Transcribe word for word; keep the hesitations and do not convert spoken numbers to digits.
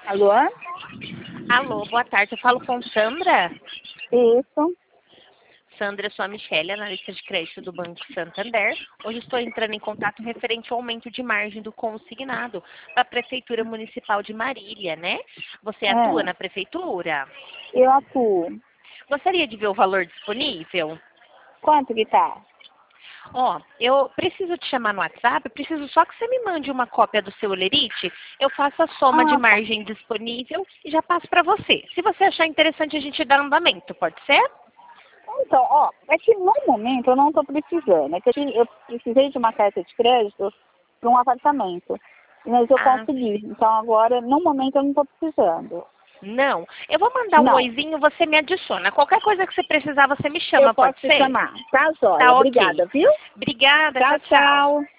Alô? Alô, boa tarde. Eu falo com Sandra. Isso. Sandra, eu sou a Michelle, analista de crédito do Banco Santander. Hoje estou entrando em contato referente ao aumento de margem do consignado da Prefeitura Municipal de Marília, né? Você atua É, na Prefeitura? eu atuo. Gostaria de ver o valor disponível? Quanto que tá? Ó, eu preciso te chamar no WhatsApp, preciso só que você me mande uma cópia do seu Olerite, eu faço a soma de Ah, tá. margem disponível e já passo para você. Se você achar interessante, a gente dá andamento, pode ser? Então, ó, é que no momento eu não estou precisando. É que eu eu precisei de uma carta de crédito para um apartamento. Mas eu Ah, consegui. Então agora, no momento, eu não estou precisando. não. Eu vou mandar um Não. oizinho, você me adiciona. Qualquer coisa que você precisar, você me Eu chama, posso pode te ser? chamar. Tá, joia. Tá ok. Obrigada, viu? Obrigada, Tchau, tchau, tchau. tchau.